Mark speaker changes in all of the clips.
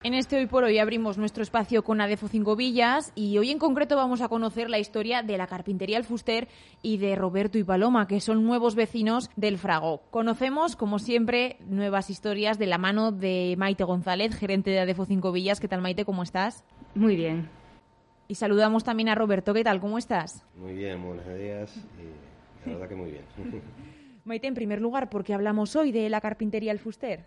Speaker 1: En este Hoy por Hoy abrimos nuestro espacio con Adefo Cinco Villas y hoy en concreto vamos a conocer la historia de la carpintería El Fuster y de Roberto y Paloma, que son nuevos vecinos del Frago. Conocemos, como siempre, nuevas historias de la mano de Maite González, gerente de Adefo Cinco Villas. ¿Qué tal, Maite? ¿Cómo estás?
Speaker 2: Muy bien.
Speaker 1: Y saludamos también a Roberto. ¿Qué tal? ¿Cómo estás?
Speaker 3: Muy bien, buenos días y la verdad que muy bien.
Speaker 1: Maite, en primer lugar, ¿por qué hablamos hoy de la carpintería El Fuster?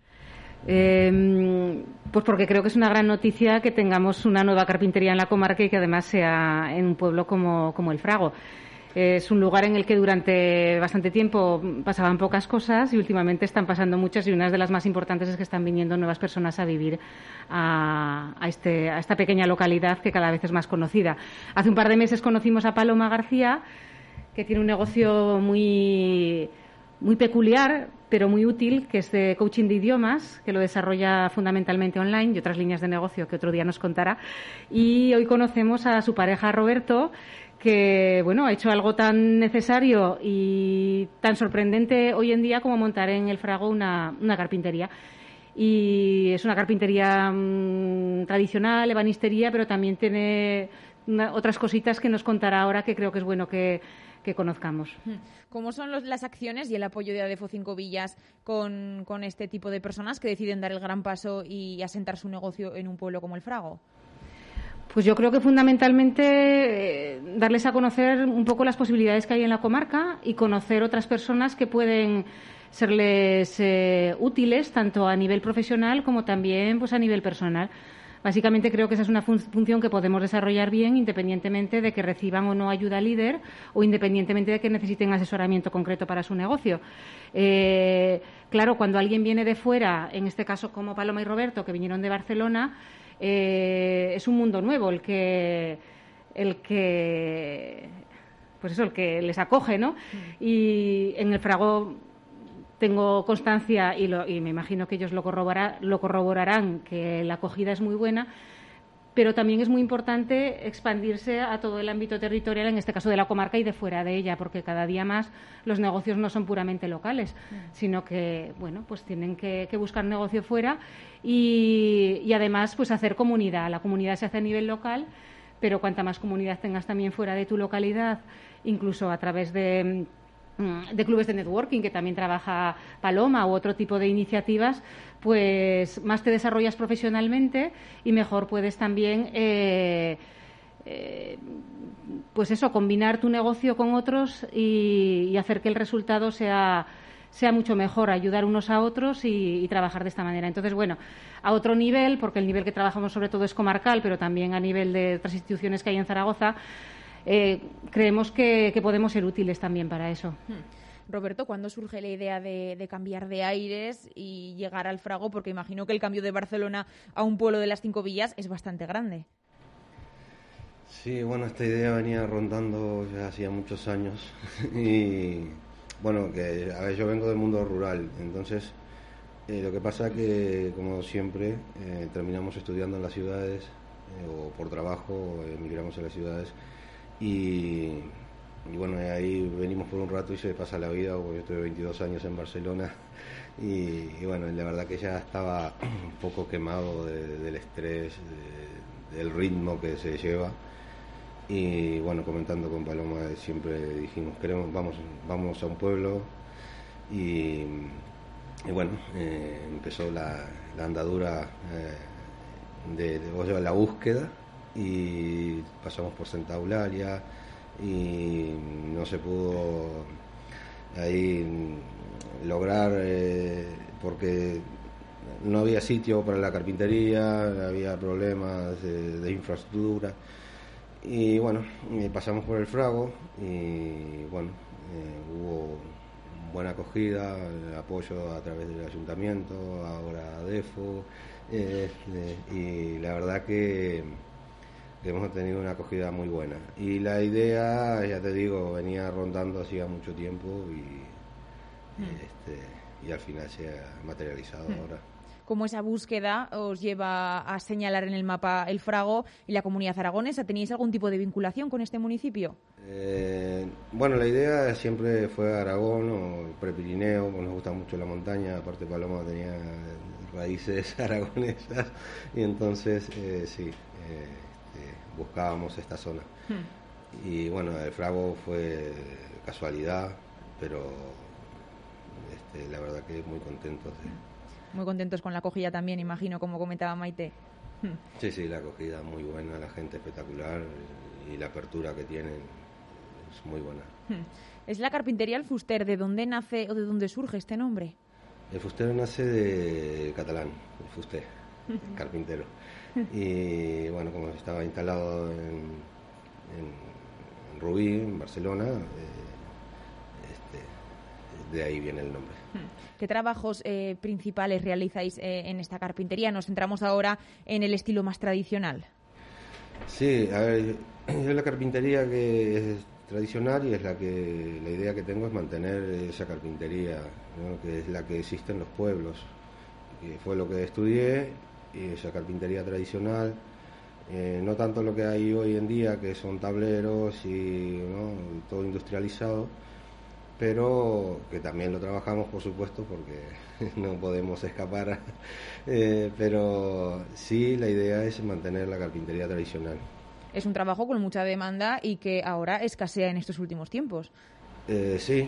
Speaker 2: Pues porque creo que es una gran noticia que tengamos una nueva carpintería en la comarca y que además sea en un pueblo como el Frago. Es un lugar en el que durante bastante tiempo pasaban pocas cosas y últimamente están pasando muchas, y una de las más importantes es que están viniendo nuevas personas a vivir a esta pequeña localidad que cada vez es más conocida. Hace un par de meses conocimos a Paloma García, que tiene un negocio muy peculiar, pero muy útil, que es de coaching de idiomas, que lo desarrolla fundamentalmente online, y otras líneas de negocio que otro día nos contará. Y hoy conocemos a su pareja Roberto, que ha hecho algo tan necesario y tan sorprendente hoy en día como montar en el Frago una carpintería. Y es una carpintería tradicional, ebanistería, pero también tiene otras cositas que nos contará ahora, que creo que es bueno que conozcamos.
Speaker 1: ¿Cómo son las acciones y el apoyo de Adefo Cinco Villas con este tipo de personas que deciden dar el gran paso y asentar su negocio en un pueblo como el Frago?
Speaker 2: Pues yo creo que fundamentalmente darles a conocer un poco las posibilidades que hay en la comarca y conocer otras personas que pueden serles útiles tanto a nivel profesional como también pues a nivel personal. Básicamente creo que esa es una función que podemos desarrollar bien independientemente de que reciban o no ayuda líder o independientemente de que necesiten asesoramiento concreto para su negocio. Claro, cuando alguien viene de fuera, en este caso como Paloma y Roberto, que vinieron de Barcelona, es un mundo nuevo el que les acoge, ¿no? Y en el Frago tengo constancia y me imagino que ellos lo corroborarán, que la acogida es muy buena, pero también es muy importante expandirse a todo el ámbito territorial, en este caso de la comarca y de fuera de ella, porque cada día más los negocios no son puramente locales, sino que pues tienen que buscar negocio fuera y además pues hacer comunidad. La comunidad se hace a nivel local, pero cuanta más comunidad tengas también fuera de tu localidad, incluso a través de clubes de networking que también trabaja Paloma u otro tipo de iniciativas, pues más te desarrollas profesionalmente y mejor puedes también combinar tu negocio con otros y hacer que el resultado sea mucho mejor, ayudar unos a otros y trabajar de esta manera. Entonces, a otro nivel, porque el nivel que trabajamos sobre todo es comarcal, pero también a nivel de otras instituciones que hay en Zaragoza, creemos que podemos ser útiles también para eso.
Speaker 1: Roberto, ¿cuándo surge la idea de cambiar de aires y llegar al Frago? Porque imagino que el cambio de Barcelona a un pueblo de las Cinco Villas es bastante grande.
Speaker 3: Sí, esta idea venía rondando ya hacía muchos años y yo vengo del mundo rural, entonces lo que pasa que, como siempre, terminamos estudiando en las ciudades o por trabajo emigramos a las ciudades. Y ahí venimos por un rato y se pasa la vida, porque yo estuve 22 años en Barcelona y la verdad que ya estaba un poco quemado del estrés, del ritmo que se lleva. Y comentando con Paloma siempre dijimos, vamos a un pueblo y empezó la andadura de la búsqueda. Y pasamos por Santa Eulalia y no se pudo ahí lograr porque no había sitio para la carpintería, había problemas de infraestructura y pasamos por el Frago y hubo buena acogida, apoyo a través del ayuntamiento, ahora Adefo, y la verdad que hemos tenido una acogida muy buena. Y la idea, ya te digo, venía rondando hacía mucho tiempo y al final se ha materializado ahora.
Speaker 1: ¿Cómo esa búsqueda os lleva a señalar en el mapa el Frago y la comunidad aragonesa? ¿Teníais algún tipo de vinculación con este municipio?
Speaker 3: La idea siempre fue Aragón o Prepirineo, nos gusta mucho la montaña, aparte Paloma tenía raíces aragonesas y entonces sí, buscábamos esta zona. Y bueno, el Frago fue casualidad, pero la verdad que muy contentos.
Speaker 1: Muy contentos con la acogida también, imagino, como comentaba Maite.
Speaker 3: Sí, la acogida muy buena, la gente espectacular y la apertura que tienen es muy buena.
Speaker 1: ¿Es la carpintería El Fuster? ¿De dónde nace o de dónde surge este nombre?
Speaker 3: El Fuster nace de catalán, el Fuster, carpintero. Y bueno, como estaba instalado en Rubí, en Barcelona, de ahí viene el nombre.
Speaker 1: ¿Qué trabajos principales realizáis en esta carpintería? Nos centramos ahora en el estilo más tradicional.
Speaker 3: Sí, a ver, yo la carpintería que es tradicional y es la idea que tengo es mantener esa carpintería, ¿no? Que es la que existe en los pueblos, que fue lo que estudié, y esa carpintería tradicional, no tanto lo que hay hoy en día, que son tableros y, ¿no?, todo industrializado, pero que también lo trabajamos, por supuesto, porque no podemos escapar, pero sí, la idea es mantener la carpintería tradicional.
Speaker 1: Es un trabajo con mucha demanda y que ahora escasea en estos últimos tiempos.
Speaker 3: Sí.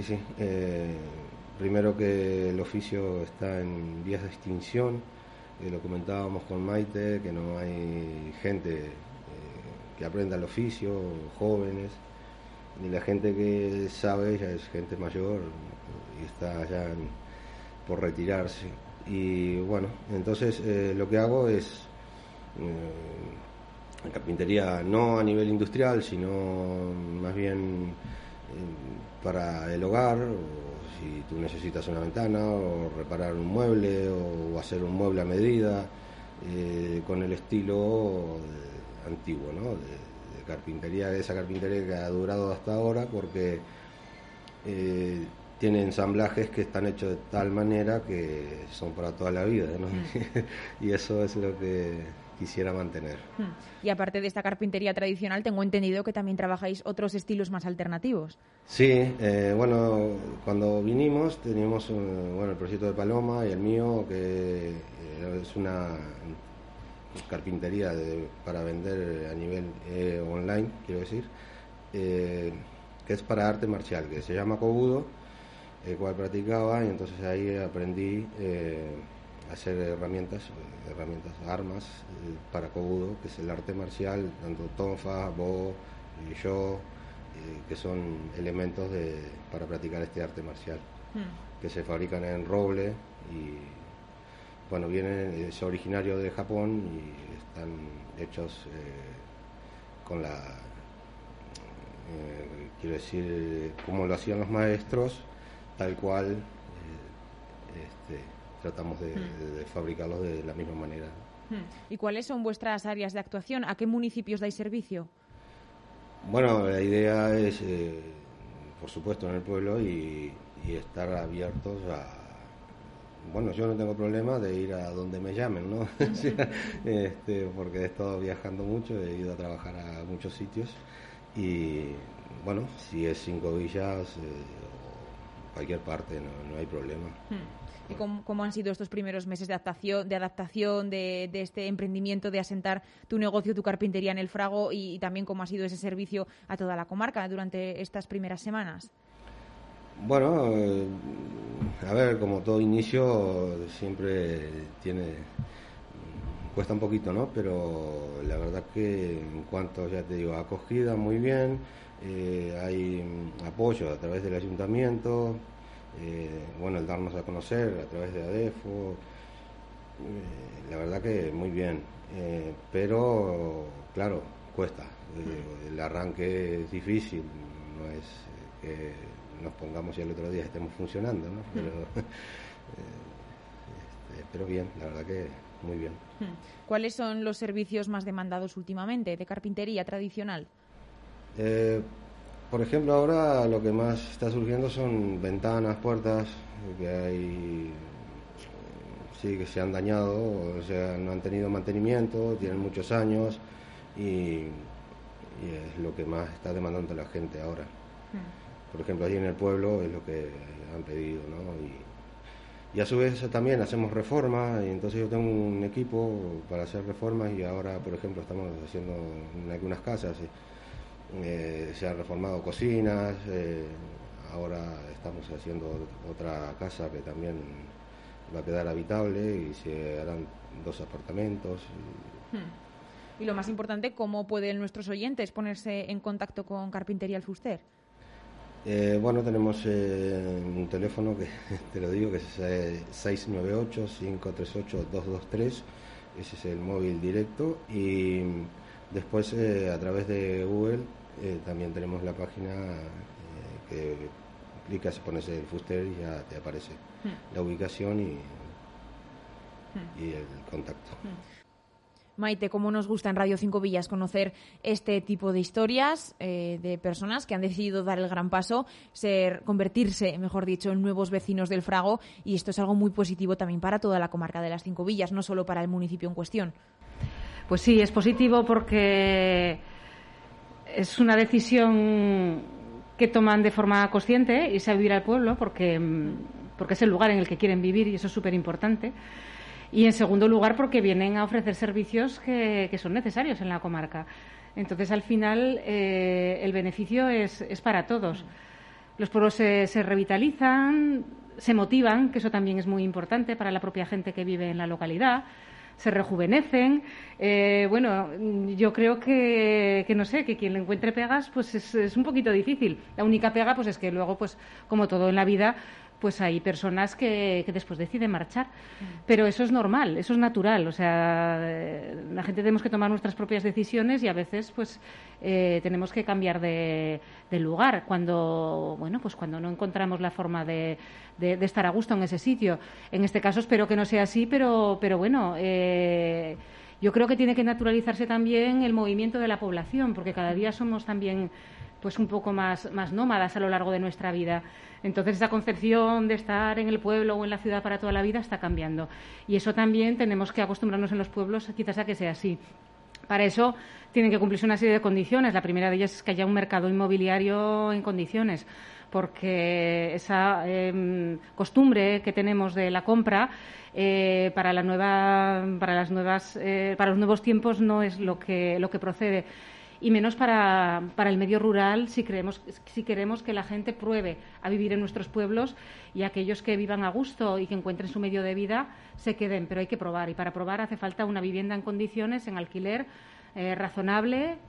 Speaker 3: Primero que el oficio está en vías de extinción, lo comentábamos con Maite, que no hay gente que aprenda el oficio, jóvenes, y la gente que sabe ya es gente mayor y está ya por retirarse. Y bueno, entonces lo que hago es carpintería no a nivel industrial, sino más bien para el hogar, o si tú necesitas una ventana, o reparar un mueble, o hacer un mueble a medida, con el estilo antiguo, ¿no? De carpintería, esa carpintería que ha durado hasta ahora, porque tiene ensamblajes que están hechos de tal manera que son para toda la vida, ¿no? Y eso es lo que quisiera mantener.
Speaker 1: Y aparte de esta carpintería tradicional, tengo entendido que también trabajáis otros estilos más alternativos.
Speaker 3: Sí, bueno, cuando vinimos teníamos el proyecto de Paloma y el mío, que es una carpintería para vender a nivel online, quiero decir, que es para arte marcial, que se llama Kobudo, el cual practicaba, y entonces ahí aprendí hacer herramientas, armas para Kobudo, que es el arte marcial, tanto tonfa, bo, yo, que son elementos para practicar este arte marcial, que se fabrican en roble y bueno, es originario de Japón y están hechos con quiero decir, como lo hacían los maestros, tal cual. Tratamos de fabricarlos de la misma manera.
Speaker 1: ¿Y cuáles son vuestras áreas de actuación? ¿A qué municipios dais servicio?
Speaker 3: Bueno, la idea es, por supuesto, en el pueblo y estar abiertos a... Bueno, yo no tengo problema de ir a donde me llamen, ¿no? Porque he estado viajando mucho, he ido a trabajar a muchos sitios y, bueno, si es 5 villas o cualquier parte, no hay problema.
Speaker 1: ¿Y cómo han sido estos primeros meses de adaptación de este emprendimiento, de asentar tu negocio, tu carpintería en el Frago, y también cómo ha sido ese servicio a toda la comarca durante estas primeras semanas?
Speaker 3: Bueno, a ver, como todo inicio siempre cuesta un poquito, ¿no? Pero la verdad que en cuanto, ya te digo, acogida muy bien, hay apoyo a través del ayuntamiento. El darnos a conocer a través de ADEFO, la verdad que muy bien, pero claro, cuesta, el arranque es difícil, no es que nos pongamos y el otro día estemos funcionando, ¿no? Pero bien, la verdad que muy bien.
Speaker 1: ¿Cuáles son los servicios más demandados últimamente de carpintería tradicional?
Speaker 3: Por ejemplo, ahora lo que más está surgiendo son ventanas, puertas, que hay, sí, que se han dañado, o sea, no han tenido mantenimiento, tienen muchos años y es lo que más está demandando la gente ahora. Por ejemplo, allí en el pueblo es lo que han pedido, ¿no? Y a su vez también hacemos reformas, y entonces yo tengo un equipo para hacer reformas y ahora, por ejemplo, estamos haciendo en algunas casas, se han reformado cocinas, ahora estamos haciendo otra casa que también va a quedar habitable y se harán 2 apartamentos.
Speaker 1: Y lo más importante, ¿cómo pueden nuestros oyentes ponerse en contacto con Carpintería El Fuster?
Speaker 3: Bueno, tenemos un teléfono que te lo digo, que es 698-538-223, ese es el móvil directo, y después a través de Google también tenemos la página que clicas, pones el Fuster y ya te aparece la ubicación y el contacto.
Speaker 1: Maite, cómo nos gusta en Radio 5 Villas conocer este tipo de historias de personas que han decidido dar el gran paso, convertirse, mejor dicho, en nuevos vecinos del Frago, y esto es algo muy positivo también para toda la comarca de las 5 Villas, no solo para el municipio en cuestión.
Speaker 2: Pues sí, es positivo porque es una decisión que toman de forma consciente, irse a vivir al pueblo porque es el lugar en el que quieren vivir y eso es súper importante. Y en segundo lugar porque vienen a ofrecer servicios que son necesarios en la comarca. Entonces al final el beneficio es para todos. Los pueblos se revitalizan, se motivan, que eso también es muy importante para la propia gente que vive en la localidad, se rejuvenecen. Bueno, yo creo que no sé, que quien le encuentre pegas pues es un poquito difícil. La única pega pues es que luego, pues como todo en la vida, pues hay personas que después deciden marchar. Pero eso es normal, eso es natural. O sea, la gente tenemos que tomar nuestras propias decisiones y a veces pues tenemos que cambiar de lugar cuando no encontramos la forma de estar a gusto en ese sitio. En este caso espero que no sea así, pero bueno, yo creo que tiene que naturalizarse también el movimiento de la población, porque cada día somos también pues un poco más nómadas a lo largo de nuestra vida. Entonces esa concepción de estar en el pueblo o en la ciudad para toda la vida está cambiando. Y eso también tenemos que acostumbrarnos en los pueblos quizás a que sea así. Para eso tienen que cumplirse una serie de condiciones. La primera de ellas es que haya un mercado inmobiliario en condiciones, porque esa costumbre que tenemos de la compra para los nuevos tiempos no es lo que procede. Y menos para el medio rural si queremos que la gente pruebe a vivir en nuestros pueblos y aquellos que vivan a gusto y que encuentren su medio de vida se queden, pero hay que probar y para probar hace falta una vivienda en condiciones, en alquiler razonable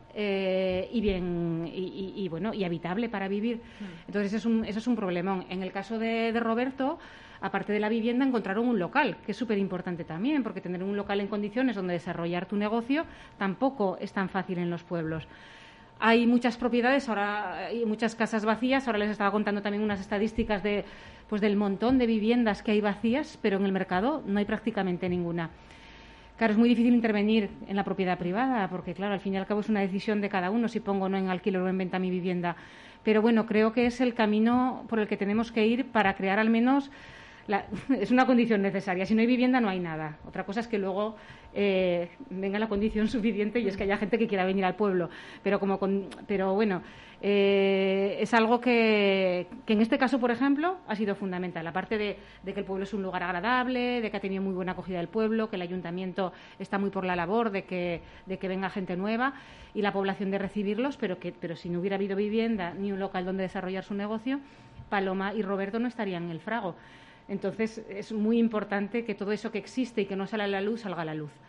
Speaker 2: y habitable para vivir. Entonces eso es un problemón. En el caso de Roberto, aparte de la vivienda, encontraron un local, que es súper importante también, porque tener un local en condiciones donde desarrollar tu negocio tampoco es tan fácil en los pueblos. Hay muchas propiedades, ahora hay muchas casas vacías. Ahora les estaba contando también unas estadísticas del montón de viviendas que hay vacías, pero en el mercado no hay prácticamente ninguna. Claro, es muy difícil intervenir en la propiedad privada, porque, claro, al fin y al cabo es una decisión de cada uno si pongo o no en alquiler o en venta mi vivienda. Pero, bueno, creo que es el camino por el que tenemos que ir para crear al menos... es una condición necesaria. Si no hay vivienda, no hay nada. Otra cosa es que luego venga la condición suficiente y es que haya gente que quiera venir al pueblo. Pero bueno, es algo que en este caso, por ejemplo, ha sido fundamental. Aparte de que el pueblo es un lugar agradable, de que ha tenido muy buena acogida del pueblo, que el ayuntamiento está muy por la labor de que venga gente nueva y la población de recibirlos, pero si no hubiera habido vivienda ni un local donde desarrollar su negocio, Paloma y Roberto no estarían en el Frago. Entonces, es muy importante que todo eso que existe y que no sale a la luz, salga a la luz.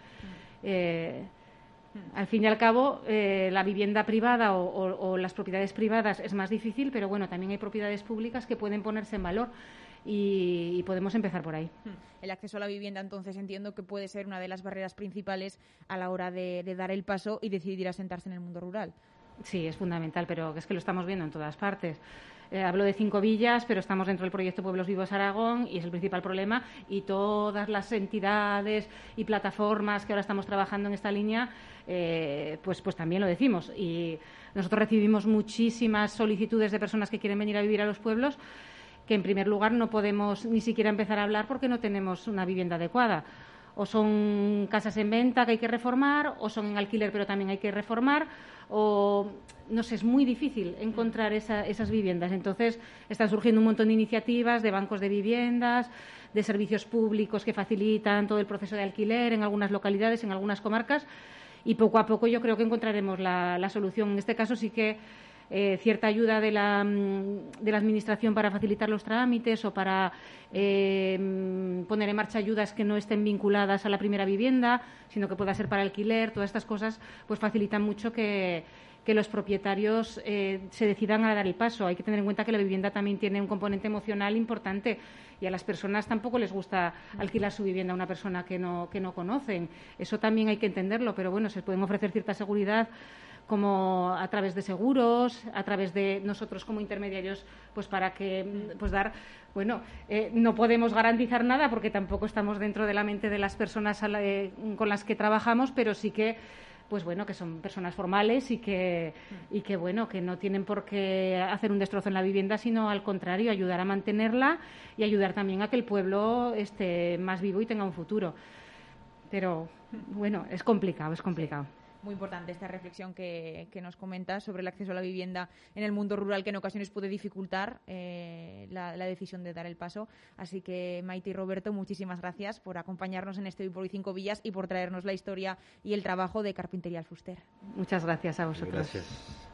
Speaker 2: Al fin y al cabo, la vivienda privada o las propiedades privadas es más difícil, pero bueno, también hay propiedades públicas que pueden ponerse en valor y podemos empezar por ahí.
Speaker 1: El acceso a la vivienda, entonces, entiendo que puede ser una de las barreras principales a la hora de dar el paso y decidir asentarse en el mundo rural.
Speaker 2: Sí, es fundamental, pero es que lo estamos viendo en todas partes. Hablo de 5 villas, pero estamos dentro del proyecto Pueblos Vivos Aragón y es el principal problema. Y todas las entidades y plataformas que ahora estamos trabajando en esta línea, pues también lo decimos. Y nosotros recibimos muchísimas solicitudes de personas que quieren venir a vivir a los pueblos, que en primer lugar no podemos ni siquiera empezar a hablar porque no tenemos una vivienda adecuada. o son casas en venta que hay que reformar, o son en alquiler pero también hay que reformar, o no sé, es muy difícil encontrar esas viviendas. Entonces están surgiendo un montón de iniciativas de bancos de viviendas, de servicios públicos que facilitan todo el proceso de alquiler en algunas localidades, en algunas comarcas, y poco a poco yo creo que encontraremos la solución. En este caso sí que cierta ayuda de la Administración para facilitar los trámites o para poner en marcha ayudas que no estén vinculadas a la primera vivienda, sino que pueda ser para alquiler. Todas estas cosas pues facilitan mucho que los propietarios se decidan a dar el paso. Hay que tener en cuenta que la vivienda también tiene un componente emocional importante y a las personas tampoco les gusta alquilar su vivienda a una persona que no conocen. Eso también hay que entenderlo, pero bueno, se pueden ofrecer cierta seguridad como a través de seguros, a través de nosotros como intermediarios, pues para que pues dar, bueno, no podemos garantizar nada porque tampoco estamos dentro de la mente de las personas con las que trabajamos, pero sí que pues bueno, que son personas formales y que bueno, que no tienen por qué hacer un destrozo en la vivienda, sino al contrario, ayudar a mantenerla y ayudar también a que el pueblo esté más vivo y tenga un futuro. Pero bueno, es complicado.
Speaker 1: Muy importante esta reflexión que nos comentas sobre el acceso a la vivienda en el mundo rural, que en ocasiones puede dificultar la decisión de dar el paso. Así que, Maite y Roberto, muchísimas gracias por acompañarnos en este Hoy por Hoy 5 Villas y por traernos la historia y el trabajo de Carpintería El Fuster.
Speaker 2: Muchas gracias a vosotros.
Speaker 3: Gracias.